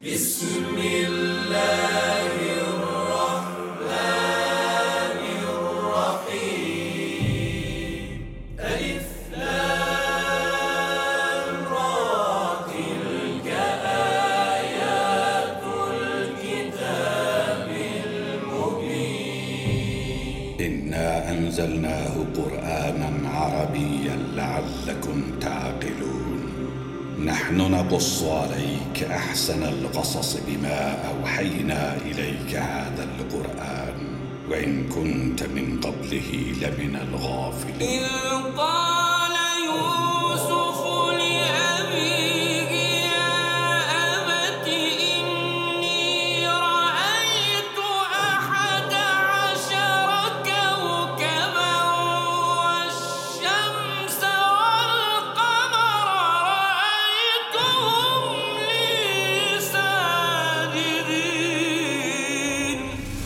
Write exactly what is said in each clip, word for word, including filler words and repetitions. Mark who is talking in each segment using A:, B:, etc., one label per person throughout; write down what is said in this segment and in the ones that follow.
A: بسم الله الرحمن الرحيم ألف لام را تلك آيات الكتاب المبين
B: إنا أنزلناه قرآنا عربيا لعلكم تعقلون نحن نقص عليك أحسن القصص بما أوحينا إليك هذا القرآن وإن كنت من قبله لمن الغافلين.
A: إذ قال يوسف لأبيه يا أبت إني رأيت أحد عشر كوكبا والشمس والقمر رأيتهم لي ساجدين.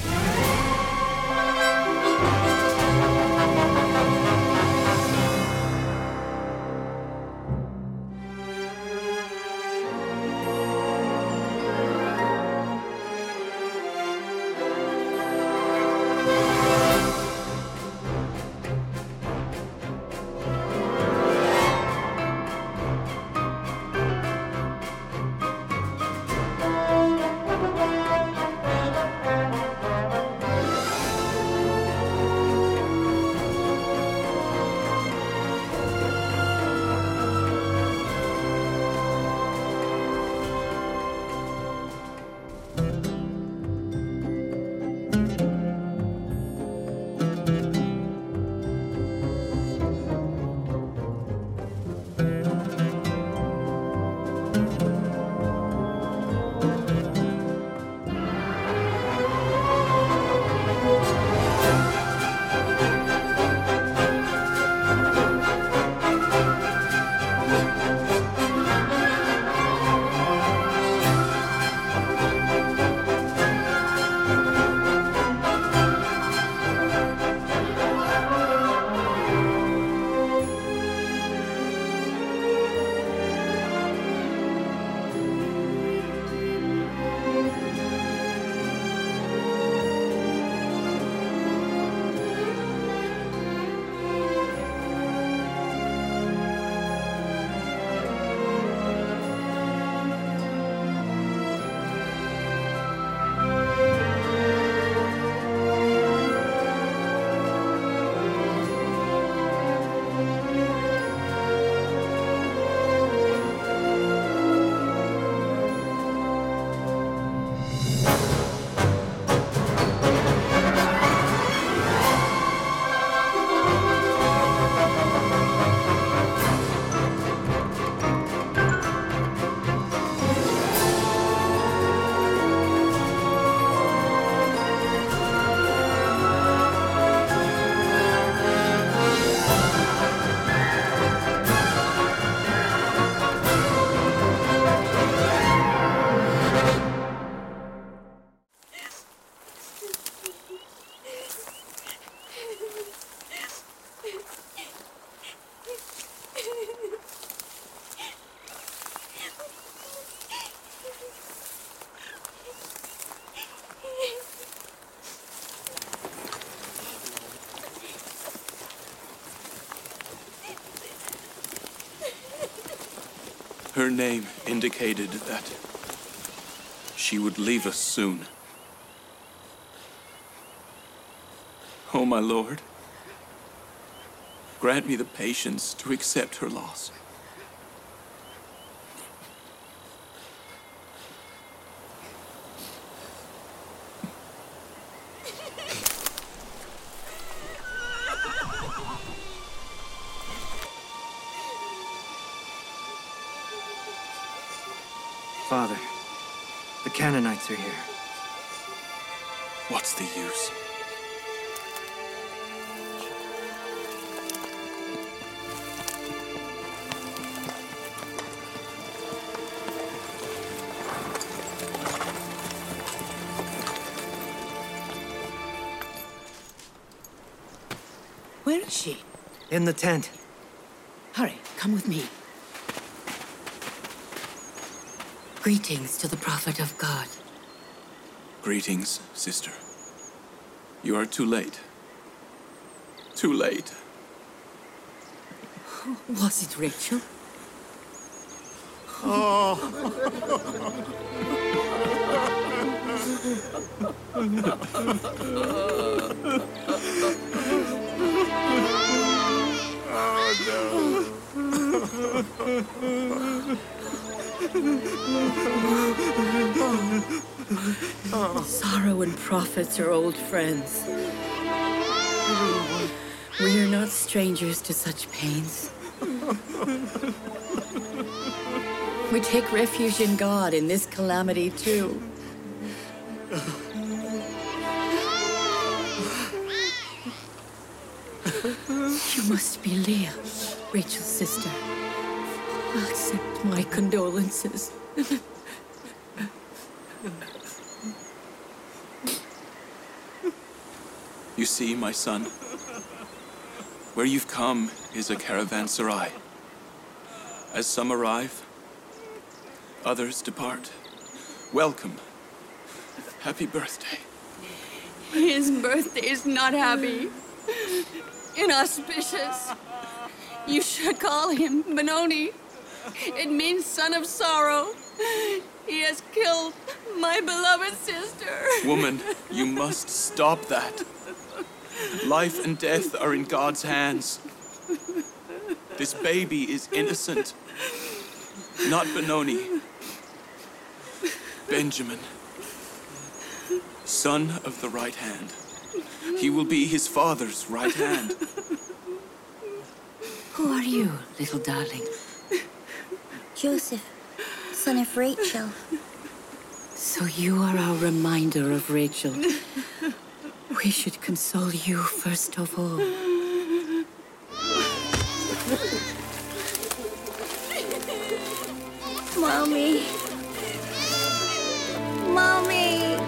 C: Her name indicated that she would leave us soon. Oh, my Lord, grant me the patience to accept her loss.
D: Father, the Canaanites are here.
C: What's the use?
E: Where is she?
D: In the tent.
E: Hurry, come with me. Greetings to the prophet of God.
C: Greetings, sister. You are too late. Too late.
E: Was it Rachel? Sorrow and prophets are old friends. We are not strangers to such pains. We take refuge in God in this calamity too. You must be Leah, Rachel's sister. Accept my condolences.
C: You see, my son, where you've come is a caravanserai. As some arrive, others depart. Welcome. Happy birthday.
E: His birthday is not happy. Inauspicious. You should call him Benoni. It means son of sorrow. He has killed my beloved sister.
C: Woman, you must stop that. Life and death are in God's hands. This baby is innocent. Not Benoni. Benjamin. Son of the right hand. He will be his father's right hand.
E: Who are you, little darling?
F: Joseph, son of Rachel.
E: So you are our reminder of Rachel. We should console you first of all.
F: Mommy. Mommy.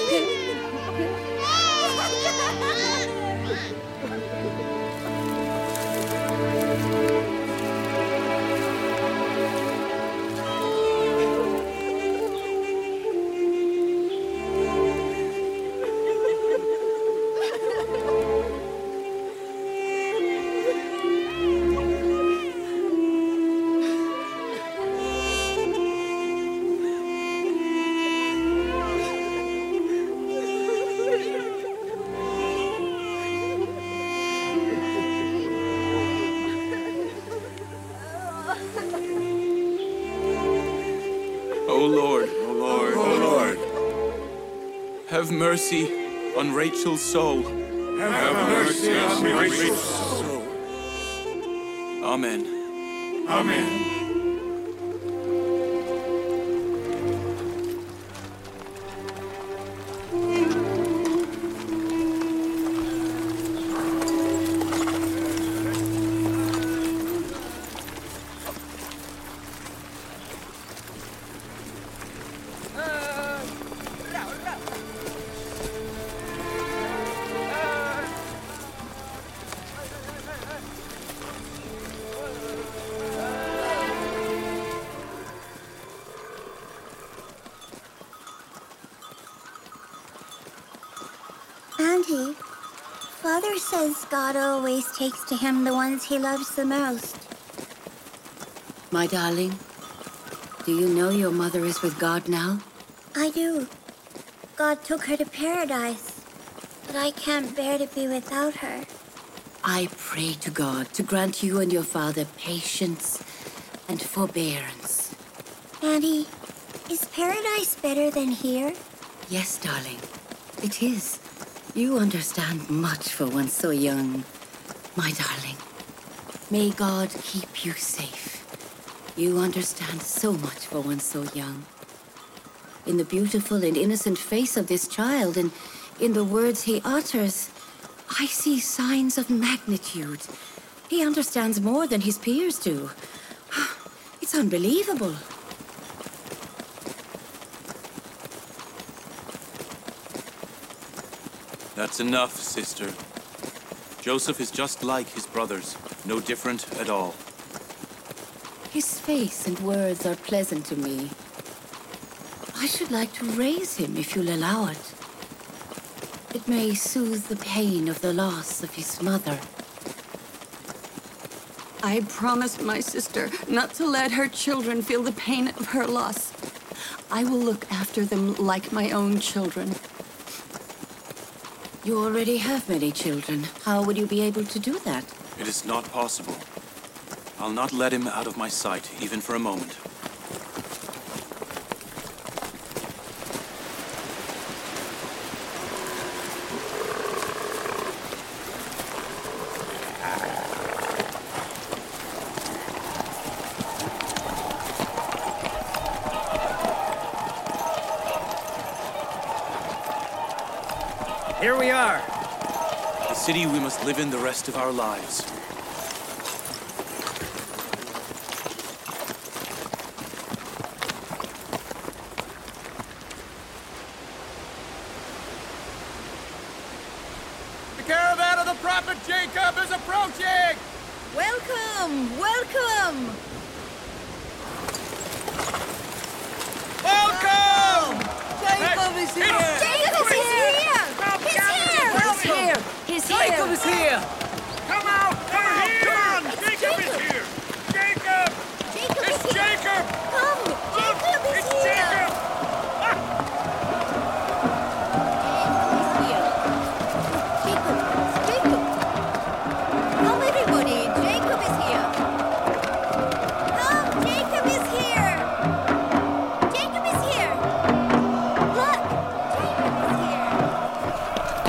C: O Lord, O Lord, O Lord, have mercy on Rachel's soul.
G: Have mercy on Rachel's soul.
C: Amen.
G: Amen.
F: Auntie, Father says God always takes to him the ones he loves the most.
E: My darling, do you know your mother is with God now?
F: I do. God took her to paradise, but I can't bear to be without her.
E: I pray to God to grant you and your father patience and forbearance.
F: Auntie, is paradise better than here?
E: Yes, darling, it is. You understand much for one so young, my darling. May God keep you safe. You understand so much for one so young. In the beautiful and innocent face of this child and in the words he utters, I see signs of magnitude. He understands more than his peers do. It's unbelievable.
C: That's enough, sister. Joseph is just like his brothers, no different at all.
E: His face and words are pleasant to me. I should like to raise him if you'll allow it. It may soothe the pain of the loss of his mother.
H: I promised my sister not to let her children feel the pain of her loss. I will look after them like my own children.
E: You already have many children. How would you be able to do that?
C: It is not possible. I'll not let him out of my sight, even for a moment.
D: Here we are.
C: The city we must live in the rest of our lives.
G: The caravan of the prophet Jacob is approaching!
H: Welcome! Welcome!
G: Welcome!
H: Jacob is here!
F: Jacob is here! He's here!
H: He's here! Jacob is here!
G: Come out! Come out! Come on! Jacob is here! Jacob!
F: Jacob
G: It's
F: is here!
G: Jacob!
F: Come! Jacob is
G: It's
F: here!
G: Jacob!
F: Jacob! Jacob! Come, everybody! Jacob is here! Come! Jacob is here! Jacob is here! Look! Jacob is here!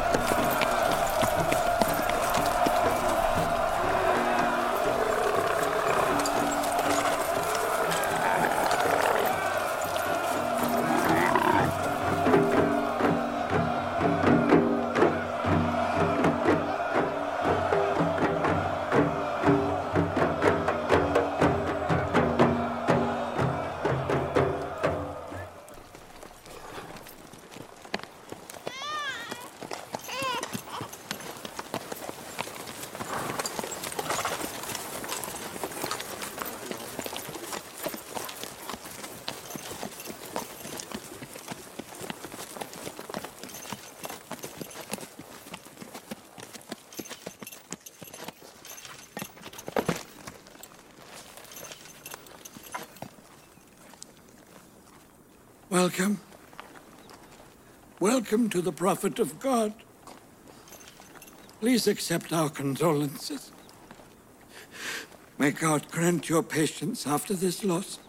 I: Welcome. Welcome to the prophet of God. Please accept our condolences. May God grant your patience after this loss.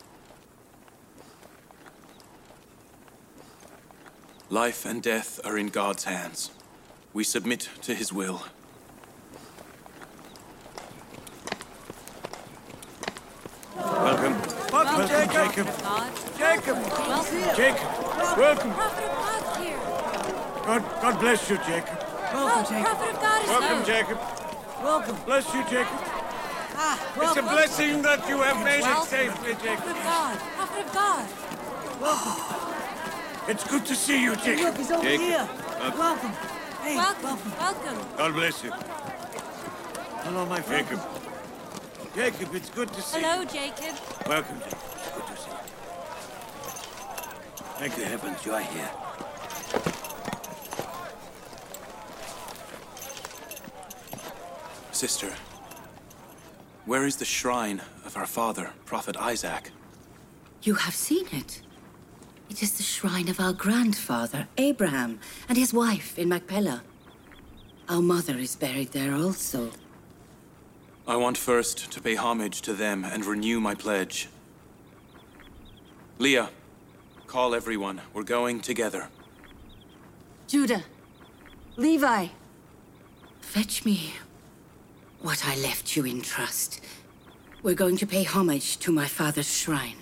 C: Life and death are in God's hands. We submit to his will.
G: Welcome. Welcome, Jacob. Jacob. Jacob. Welcome.
J: Prophet of God's here.
G: God, God bless you, Jacob.
J: Oh, Prophet of God is
G: Welcome,
J: here.
G: Jacob. Welcome. Bless you, Jacob. It's a blessing that you have made it safely,
J: Prophet
G: Jacob.
J: of God. Prophet of God.
G: It's good to see you, Jacob.
H: He's over
G: Jacob.
H: here. Welcome. Hey,
J: Welcome. Welcome.
G: God bless you. Hello, my friend. Jacob. Jacob, it's good to see
J: Hello,
G: you.
J: Jacob.
G: Welcome, Jacob. It's good to see you. Thank the heavens you are here.
C: Sister, where is the shrine of our father, Prophet Isaac?
E: You have seen it. It is the shrine of our grandfather, Abraham, and his wife in Machpelah. Our mother is buried there also.
C: I want first to pay homage to them and renew my pledge. Leah, call everyone. We're going together.
H: Judah. Levi.
E: Fetch me what I left you in trust. We're going to pay homage to my father's shrine.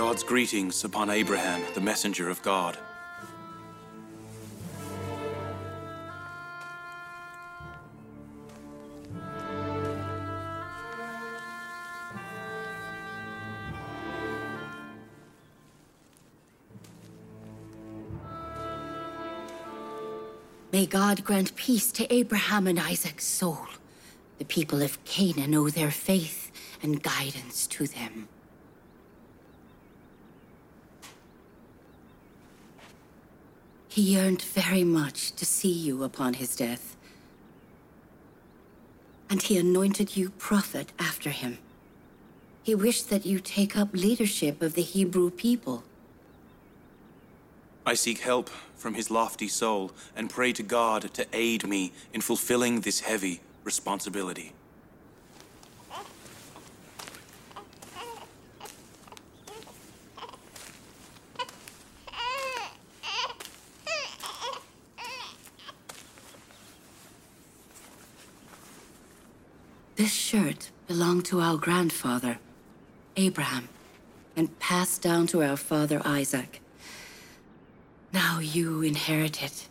C: God's greetings upon Abraham, the messenger of God.
E: May God grant peace to Abraham and Isaac's soul. The people of Canaan owe their faith and guidance to them. He yearned very much to see you upon his death, and he anointed you prophet after him. He wished that you take up leadership of the Hebrew people.
C: I seek help from his lofty soul and pray to God to aid me in fulfilling this heavy responsibility.
E: This shirt belonged to our grandfather, Abraham, and passed down to our father Isaac. Now you inherit it.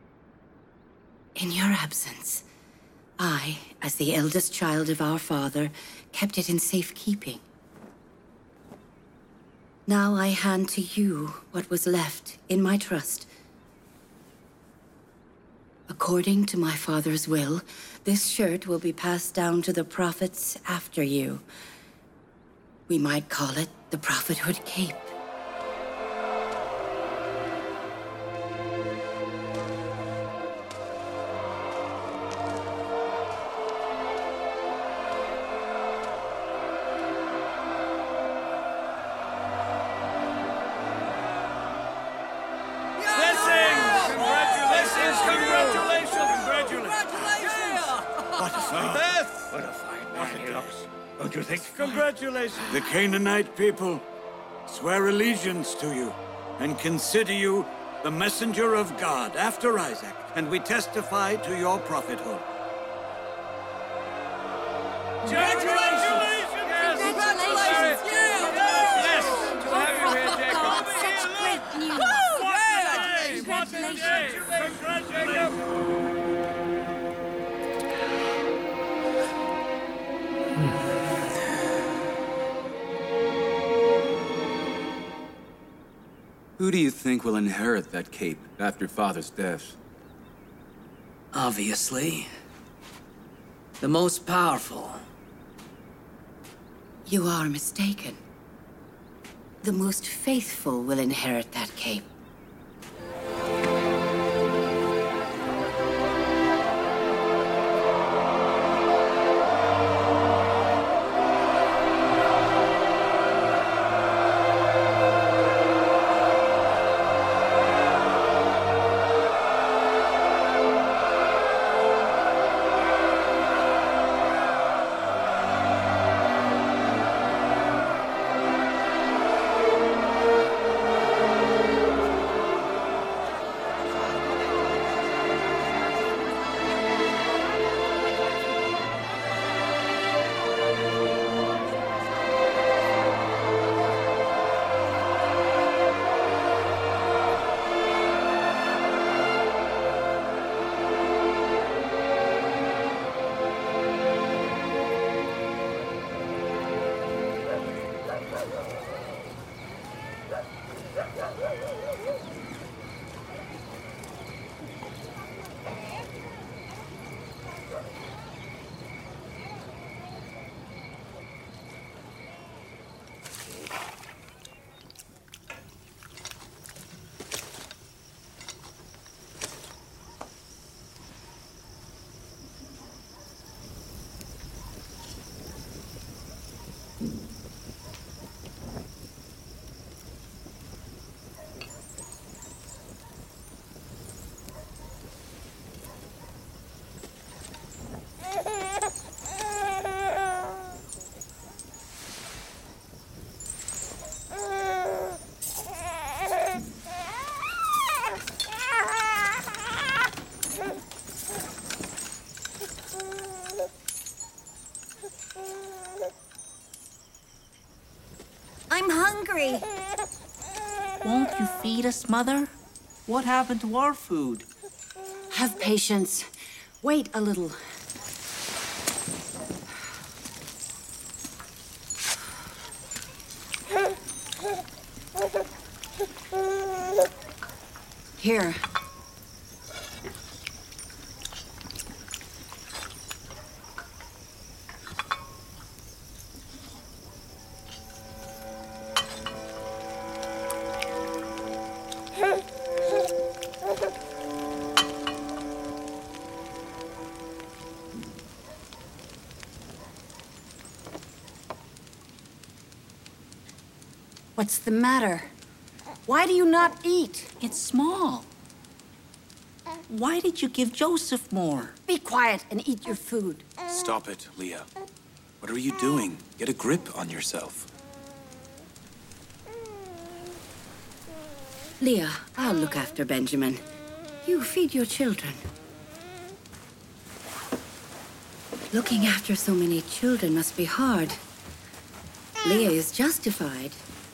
E: In your absence, I, as the eldest child of our father, kept it in safekeeping. Now I hand to you what was left in my trust. According to my father's will, this shirt will be passed down to the prophets after you. We might call it the prophethood cape.
I: Don't you think? Congratulations. The Canaanite people swear allegiance to you and consider you the messenger of God after Isaac, and we testify to your prophethood.
J: Congratulations! Congratulations!
G: Yes! To have you here, Jacob.
J: Such great news! Congratulations!
G: Congratulations!
K: Who do you think will inherit that cape after Father's death?
L: Obviously, the most powerful.
E: You are mistaken. The most faithful will inherit that cape.
M: Won't you feed us, Mother? What happened to our food?
H: Have patience. Wait a little. Here. What's the matter? Why do you not eat?
M: It's small. Why did you give Joseph more?
H: Be quiet and eat your food.
C: Stop it, Leah. What are you doing? Get a grip on yourself.
E: Leah, I'll look after Benjamin. You feed your children. Looking after so many children must be hard. Leah is justified.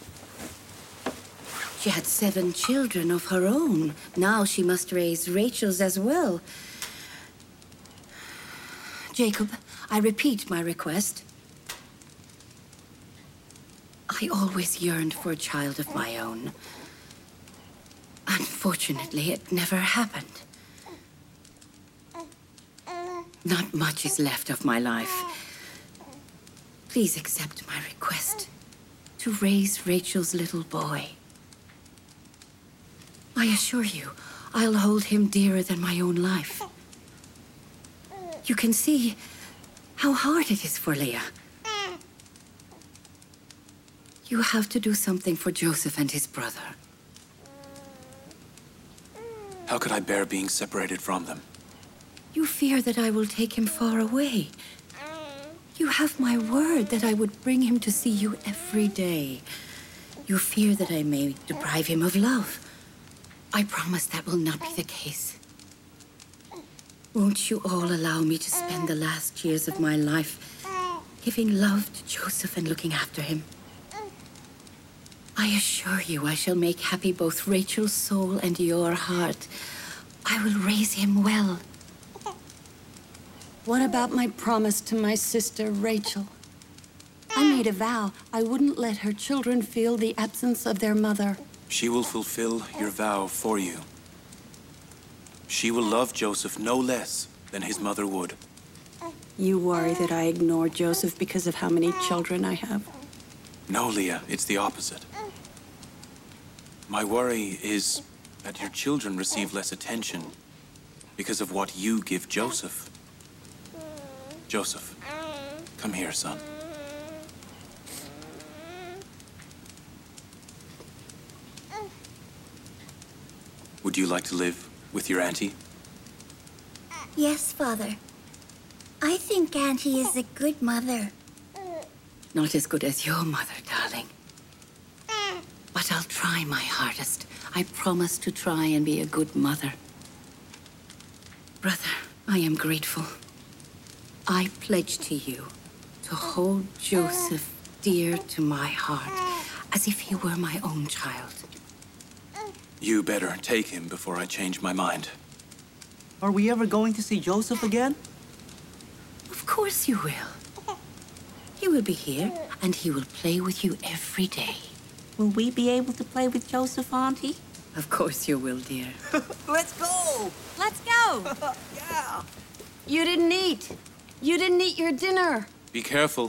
E: She had seven children of her own. Now she must raise Rachel's as well. Jacob, I repeat my request. I always yearned for a child of my own. Unfortunately, it never happened. Not much is left of my life. Please accept my request to raise Rachel's little boy. I assure you, I'll hold him dearer than my own life. You can see how hard it is for Leah. You have to do something for Joseph and his brother.
C: How could I bear being separated from them?
E: You fear that I will take him far away. You have my word that I would bring him to see you every day. You fear that I may deprive him of love. I promise that will not be the case. Won't you all allow me to spend the last years of my life giving love to Joseph and looking after him? I assure you I shall make happy both Rachel's soul and your heart. I will raise him well.
H: What about my promise to my sister, Rachel? I made a vow I wouldn't let her children feel the absence of their mother.
C: She will fulfill your vow for you. She will love Joseph no less than his mother would.
H: You worry that I ignore Joseph because of how many children I have?
C: No, Leah, it's the opposite. My worry is that your children receive less attention because of what you give Joseph. Joseph, come here, son. Would you like to live with your auntie?
F: Yes, Father. I think Auntie is a good mother.
E: Not as good as your mother, darling. But I'll try my hardest. I promise to try and be a good mother. Brother, I am grateful. I pledge to you to hold Joseph dear to my heart, as if he were my own child.
C: You better take him before I change my mind.
M: Are we ever going to see Joseph again?
E: Of course you will. He will be here, and he will play with you every day.
M: Will we be able to play with Joseph, Auntie?
E: Of course you will, dear.
M: Let's go!
H: Let's go!
M: Yeah!
H: You didn't eat. You didn't eat your dinner.
C: Be careful.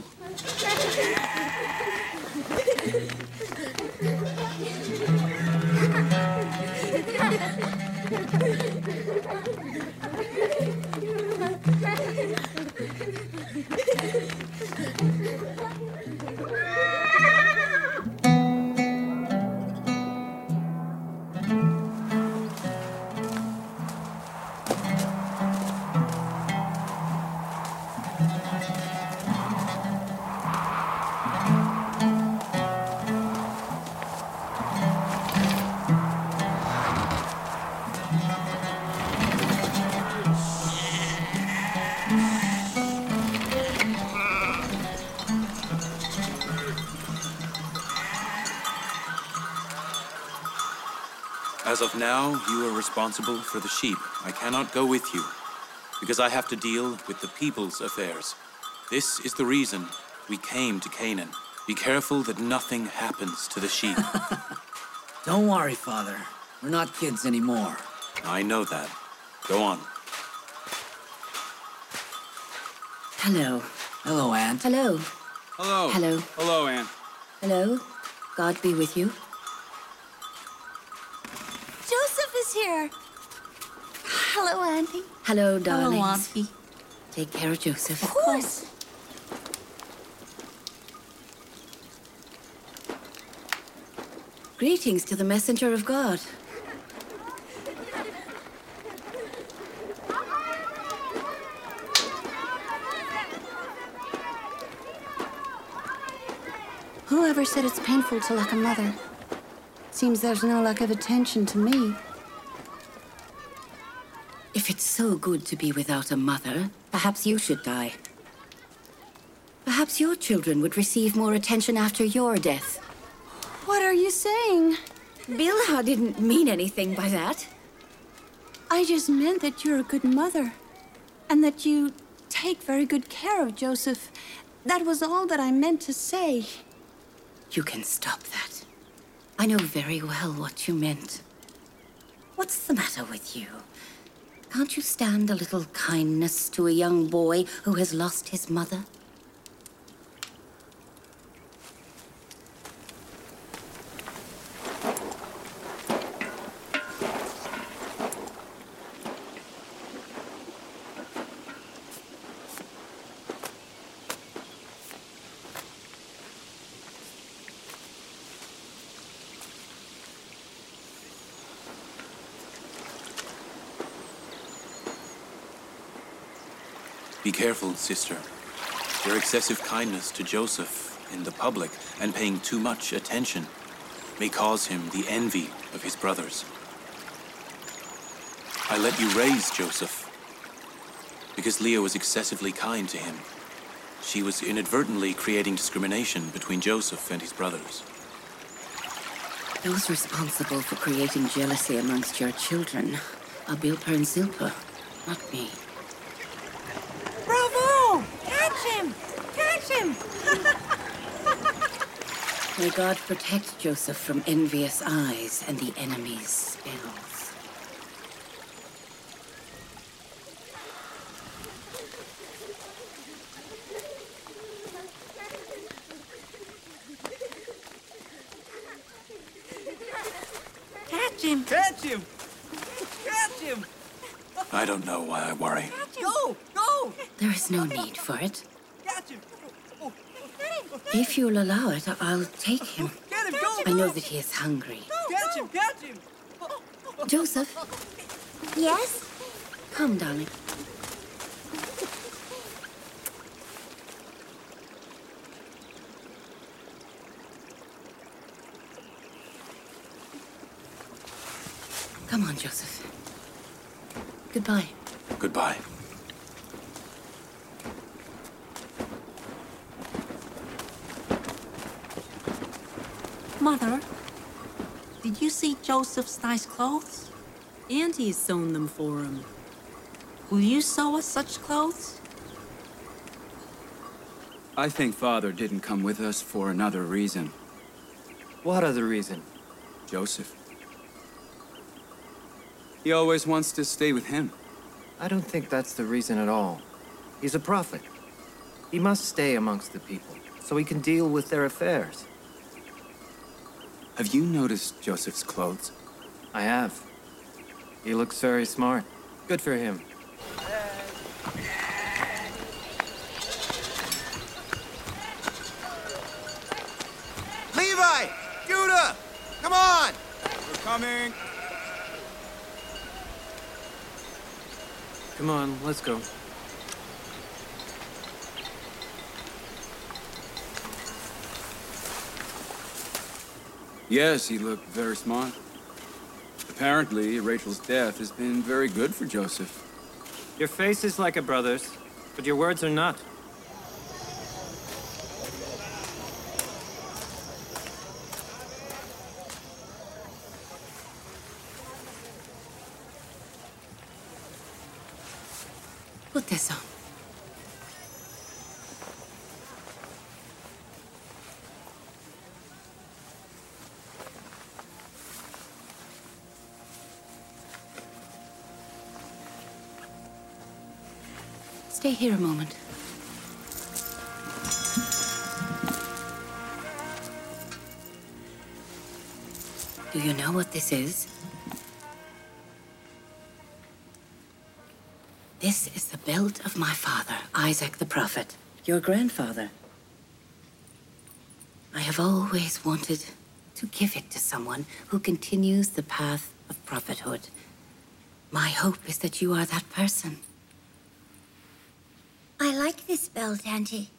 C: As of now, you are responsible for the sheep. I cannot go with you, because I have to deal with the people's affairs. This is the reason we came to Canaan. Be careful that nothing happens to the sheep.
L: Don't worry, Father. We're not kids anymore.
C: I know that. Go on.
E: Hello.
L: Hello, Aunt.
E: Hello.
K: Hello.
E: Hello.
K: Hello, Aunt.
E: Hello. God be with you.
J: Joseph is here. Hello, Auntie.
E: Hello, darlings.
M: Hello, Auntie.
E: Take care of Joseph.
J: Of course.
E: Greetings to the messenger of God.
H: Whoever said it's painful to lack a mother? Seems there's no lack of attention to me.
E: If it's so good to be without a mother, perhaps you should die. Perhaps your children would receive more attention after your death.
H: What are you saying?
E: Bilhah didn't mean anything by that.
H: I just meant that you're a good mother. And that you take very good care of Joseph. That was all that I meant to say.
E: You can stop that. I know very well what you meant. What's the matter with you? Can't you stand a little kindness to a young boy who has lost his mother?
C: Be careful, sister. Your excessive kindness to Joseph in the public and paying too much attention may cause him the envy of his brothers. I let you raise Joseph because Leah was excessively kind to him. She was inadvertently creating discrimination between Joseph and his brothers.
E: Those responsible for creating jealousy amongst your children are Bilpah and Zilpah, not me.
J: Bravo! Catch him! Catch him!
E: May God protect Joseph from envious eyes and the enemy's spells.
J: Catch him!
L: Catch him! Catch him!
C: I don't know why I worry.
L: Go! Go!
E: There is no need for it.
L: Catch him!
E: If you'll allow it, I'll take him.
L: Get him! Go!
E: I know that he is hungry.
L: Catch him! Catch him!
E: Joseph,
F: Yes?
E: come, darling. Come on, Joseph. Goodbye.
C: Goodbye.
M: Mother, did you see Joseph's nice clothes?
N: Auntie's sewn them for him.
M: Will you sew us such clothes?
K: I think Father didn't come with us for another reason.
O: What other reason?
K: Joseph. He always wants to stay with him.
O: I don't think that's the reason at all. He's a prophet. He must stay amongst the people, so he can deal with their affairs.
K: Have you noticed Joseph's clothes?
O: I have. He looks very smart. Good for him.
G: Levi! Judah! Come on! We're coming.
O: Come on, let's go.
K: Yes, he looked very smart. Apparently, Rachel's death has been very good for Joseph.
O: Your face is like a brother's, but your words are not.
E: put this on. Stay here a moment. Do you know what this is? This is the belt of my father, Isaac the Prophet, your grandfather. I have always wanted to give it to someone who continues the path of prophethood. My hope is that you are that person.
F: I like this belt, Auntie.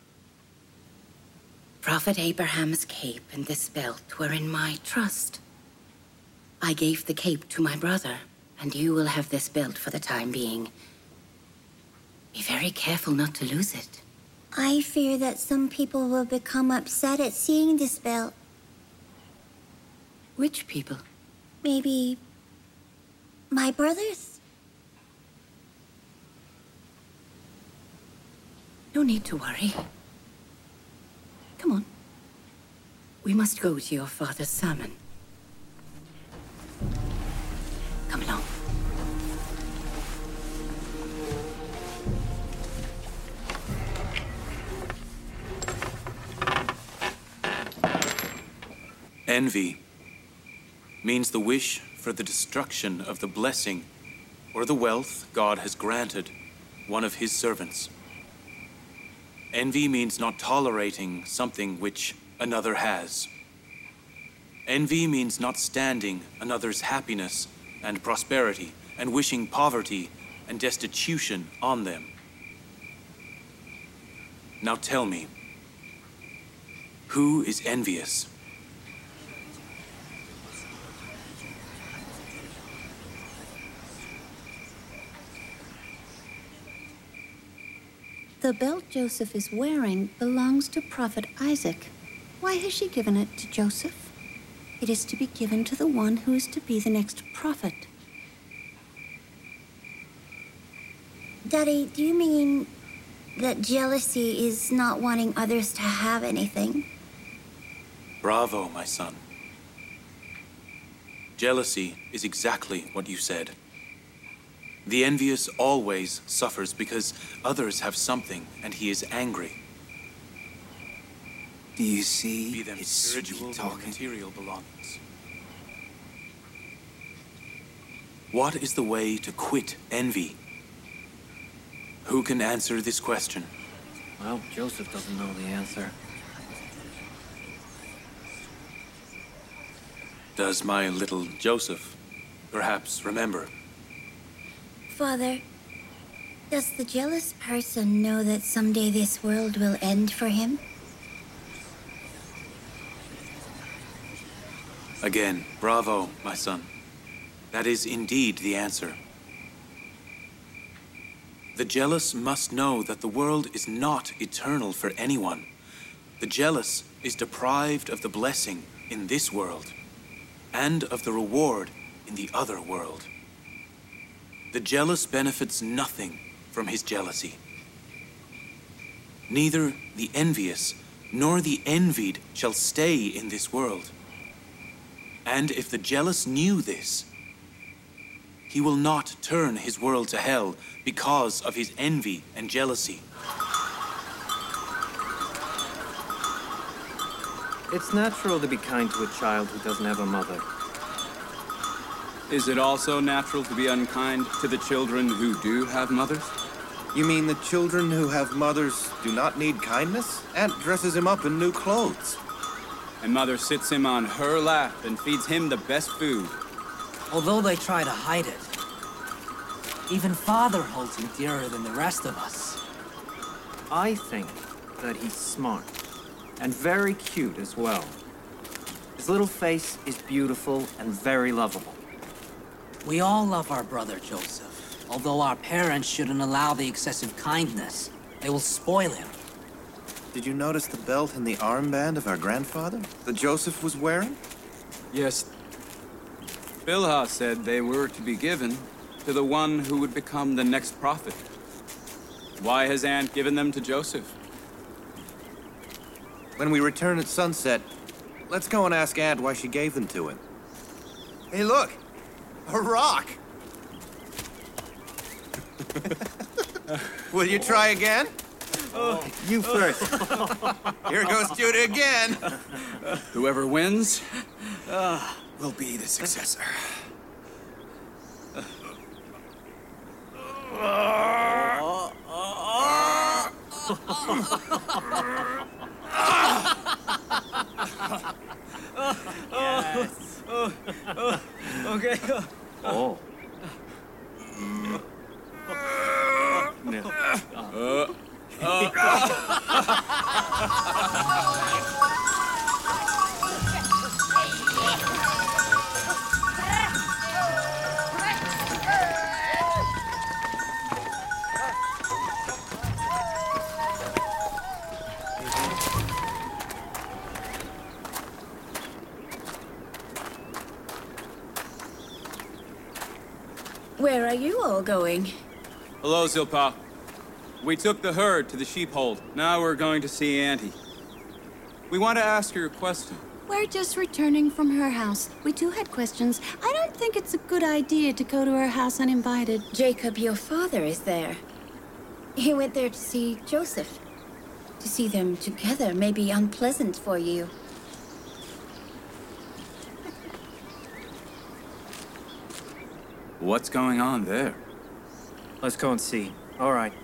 E: Prophet Abraham's cape and this belt were in my trust. I gave the cape to my brother, and you will have this belt for the time being. Be very careful not to lose it.
F: I fear that some people will become upset at seeing this belt.
E: Which people?
F: Maybe my brothers?
E: No need to worry. Come on. We must go to your father's sermon. Come along.
C: Envy means the wish for the destruction of the blessing or the wealth God has granted one of his servants. Envy means not tolerating something which another has. Envy means not standing another's happiness and prosperity and wishing poverty and destitution on them. Now tell me, who is envious?
H: The belt Joseph is wearing belongs to Prophet Isaac. Why has she given it to Joseph? It is to be given to the one who is to be the next prophet.
F: Daddy, do you mean that jealousy is not wanting others to have anything?
C: Bravo, my son. Jealousy is exactly what you said. The envious always suffers because others have something and he is angry.
P: Do you see?
C: Be them spiritual or material belongings. What is the way to quit envy? Who can answer this question?
O: Well, Joseph doesn't know the answer.
C: Does my little Joseph perhaps remember?
F: Father, does the jealous person know that someday this world will end for him?
C: Again, bravo, my son. That is indeed the answer. The jealous must know that the world is not eternal for anyone. The jealous is deprived of the blessing in this world and of the reward in the other world. The jealous benefits nothing from his jealousy. Neither the envious nor the envied shall stay in this world. And if the jealous knew this, he will not turn his world to hell because of his envy and jealousy.
O: It's natural to be kind to a child who doesn't have a mother.
K: Is it also natural to be unkind to the children who do have mothers?
P: You mean the children who have mothers do not need kindness? Aunt dresses him up in new clothes.
K: And mother sits him on her lap and feeds him the best food.
M: Although they try to hide it, even father holds him dearer than the rest of us.
O: I think that he's smart and very cute as well. His little face is beautiful and very lovable.
M: We all love our brother, Joseph. Although our parents shouldn't allow the excessive kindness. They will spoil him.
P: Did you notice the belt and the armband of our grandfather that Joseph was wearing?
K: Yes. Bilhah said they were to be given to the one who would become the next prophet. Why has Aunt given them to Joseph?
P: When we return at sunset, let's go and ask Aunt why she gave them to him. Hey, look! A rock! Will you try again?
O: Oh, you first.
P: Here goes Judah again.
K: Whoever wins uh, will be the successor.
O: Yes. Okay. Oh. No.
K: Uh, uh.
E: Where are you all going?
K: Hello, Zilpa. We took the herd to the sheepfold. Now we're going to see Auntie. We want to ask her a question.
H: We're just returning from her house. We too had questions. I don't think it's a good idea to go to her house uninvited.
E: Jacob, your father, is there. He went there to see Joseph. To see them together may be unpleasant for you.
K: What's going on there?
O: Let's go and see. All right.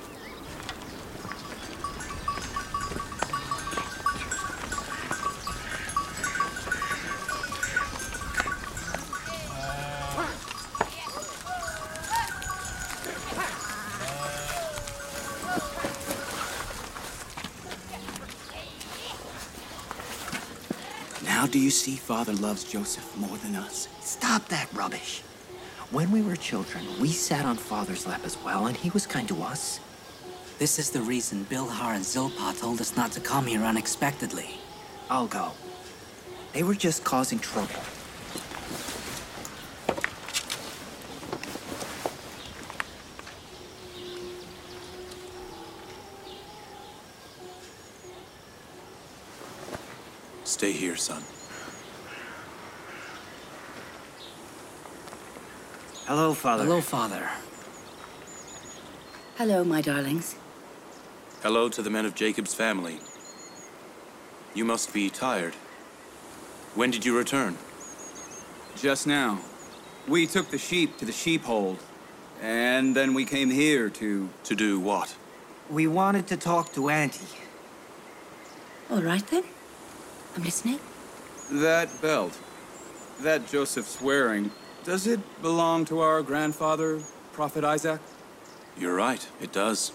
C: Now do you see Father loves Joseph more than us?
L: Stop that rubbish. When we were children, we sat on Father's lap as well, and he was kind to us.
M: This is the reason Bilhar and Zilpa told us not to come here unexpectedly.
L: I'll go. They were just causing trouble.
C: Stay here, son.
O: Hello, Father.
M: Hello, Father.
E: Hello, my darlings.
C: Hello to the men of Jacob's family. You must be tired. When did you return?
K: Just now. We took the sheep to the sheepfold, and then we came here to...
C: To do what?
L: We wanted to talk to Auntie.
E: All right, then. I'm listening.
K: That belt, that Joseph's wearing, does it belong to our grandfather, Prophet Isaac?
C: You're right, it does.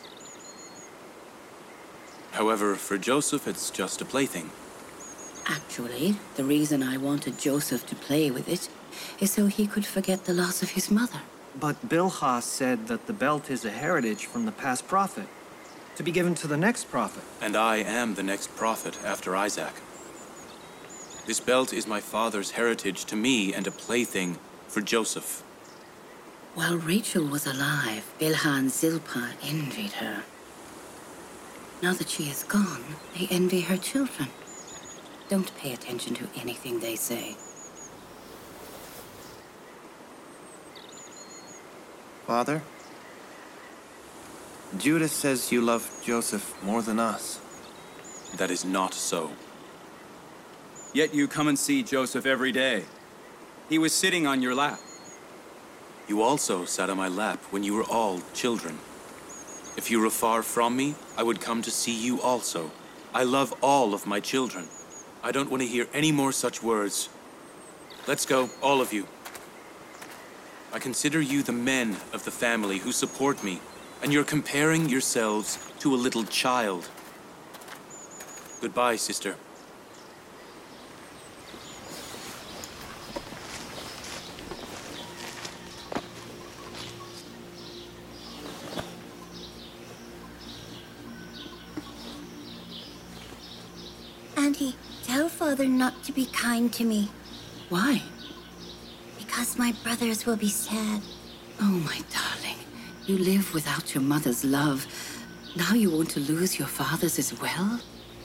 C: However, for Joseph, it's just a plaything.
E: Actually, the reason I wanted Joseph to play with it is so he could forget the loss of his mother.
O: But Bilhah said that the belt is a heritage from the past prophet, to be given to the next prophet.
C: And I am the next prophet after Isaac. This belt is my father's heritage to me and a plaything for Joseph.
E: While Rachel was alive, Bilhah and Zilpah envied her. Now that she is gone, they envy her children. Don't pay attention to anything they say.
P: Father? Judas says you love Joseph more than us.
C: That is not so.
K: Yet you come and see Joseph every day. He was sitting on your lap.
C: You also sat on my lap when you were all children. If you were far from me, I would come to see you also. I love all of my children. I don't want to hear any more such words. Let's go, all of you. I consider you the men of the family who support me, and you're comparing yourselves to a little child. Goodbye, sister.
F: Auntie, tell Father not to be kind to me.
E: Why?
F: Because my brothers will be sad.
E: Oh, my darling. You live without your mother's love. Now you want to lose your fathers as well?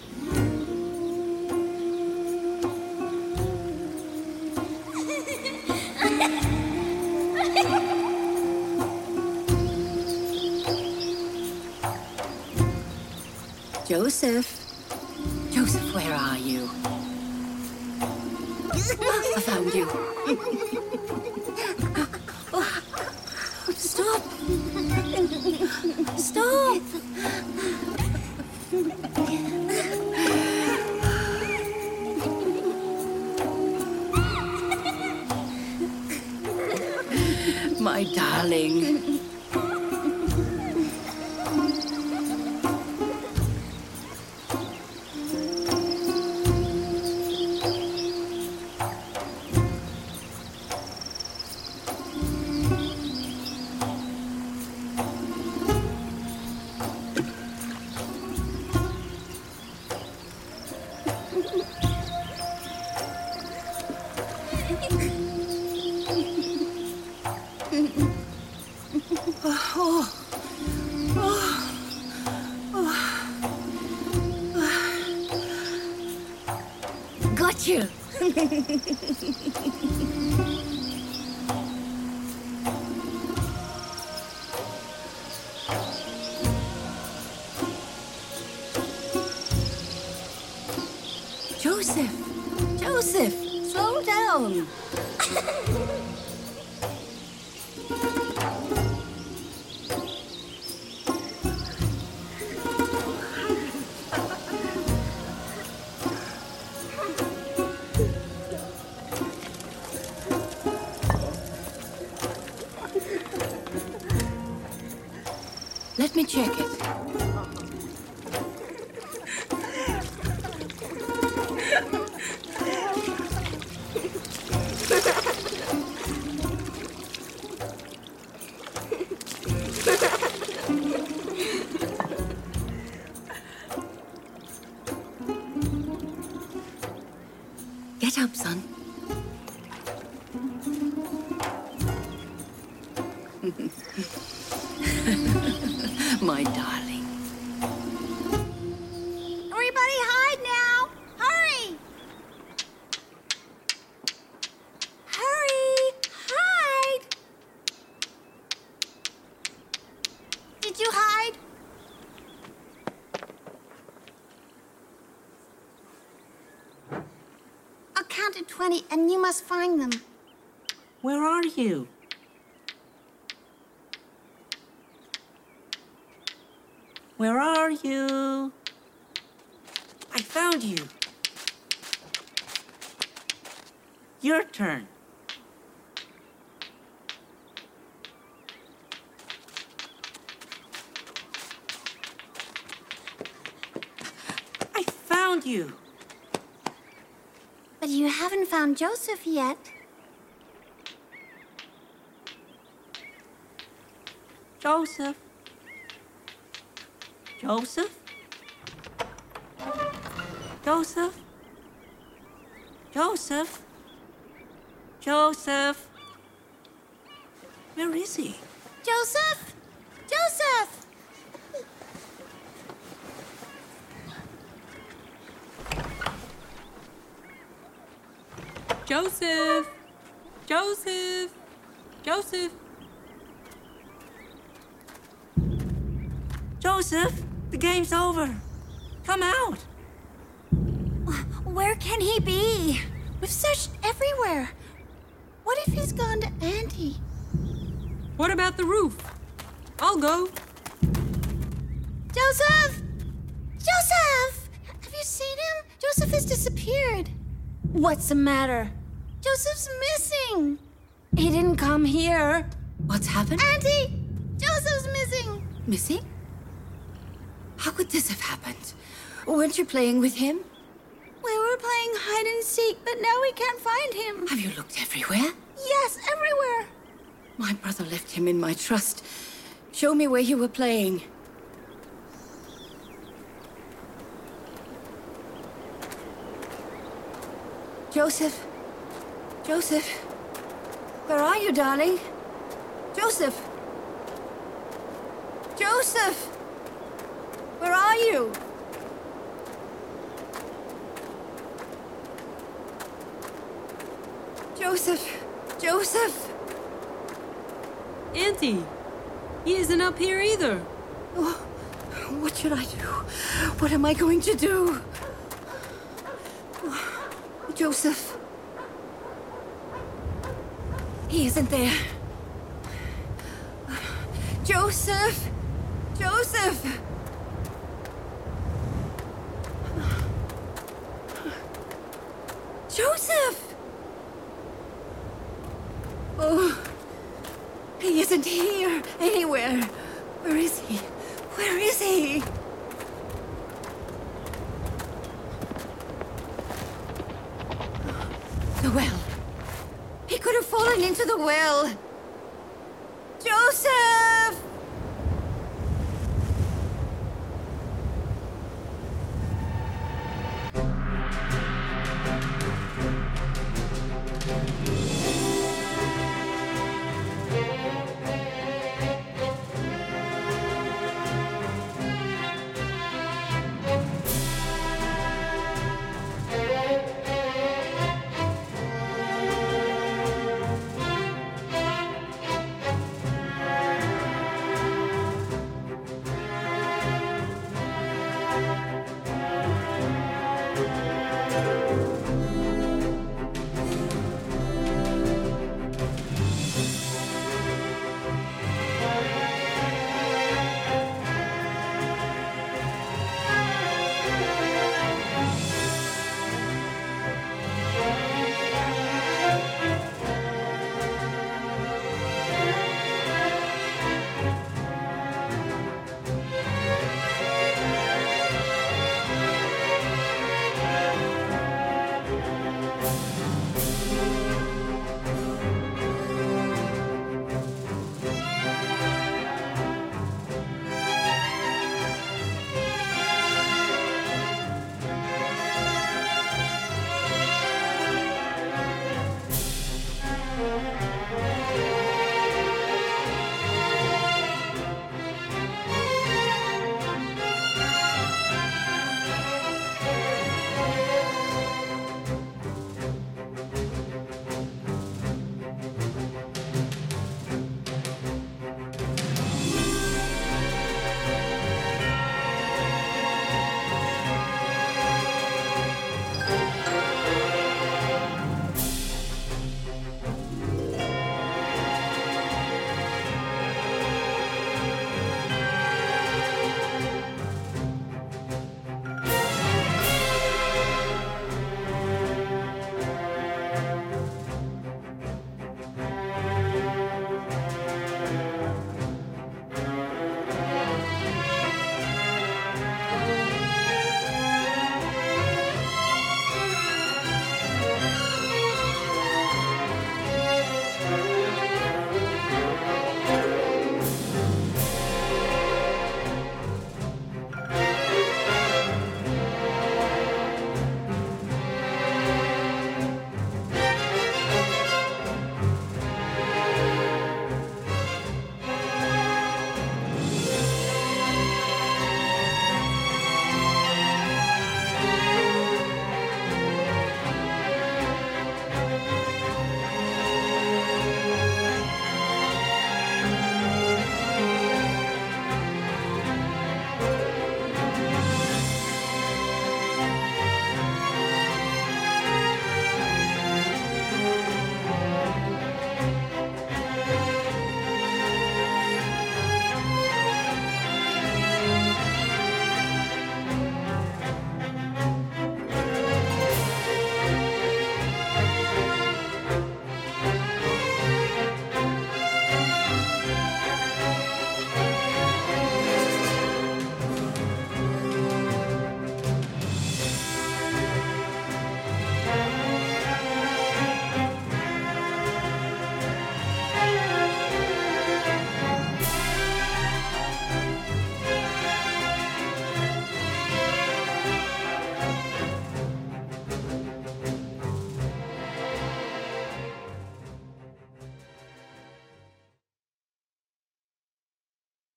E: Joseph? Joseph, where are you? I found you. Stop! Stop! My darling. Got you. Joseph, Joseph, slow down. Let me check it. Get up, son. My darling.
J: Everybody hide now! Hurry! Hurry! Hide! Did you hide? I'll count to twenty and you must find them.
M: Where are you? Where are you? I found you. Your turn. I found you.
J: But you haven't found Joseph yet.
M: Joseph. Joseph? Joseph? Joseph? Joseph? Where is he?
J: Joseph? Joseph!
N: Joseph! Joseph! Joseph!
M: Joseph, the game's over. Come out.
J: Where can he be? We've searched everywhere. What if he's gone to Auntie?
N: What about the roof? I'll go.
J: Joseph! Joseph! Have you seen him? Joseph has disappeared. What's the matter? Joseph's missing. He didn't come here.
E: What's happened?
J: Auntie! Joseph's missing.
E: Missing? How could this have happened? Weren't you playing with him?
H: We were playing hide and seek, but now we can't find him.
E: Have you looked everywhere?
H: Yes, everywhere.
E: My brother left him in my trust. Show me where you were playing. Joseph. Joseph. Where are you, darling? Joseph. Joseph.
H: Where are you? Joseph! Joseph!
N: Auntie, he isn't up here either.
H: Oh, what should I do? What am I going to do? Oh, Joseph. He isn't there. Joseph! Joseph! Joseph! Oh, he isn't here anywhere. Where is he? Where is he? The well. He could have fallen into the well. Joseph!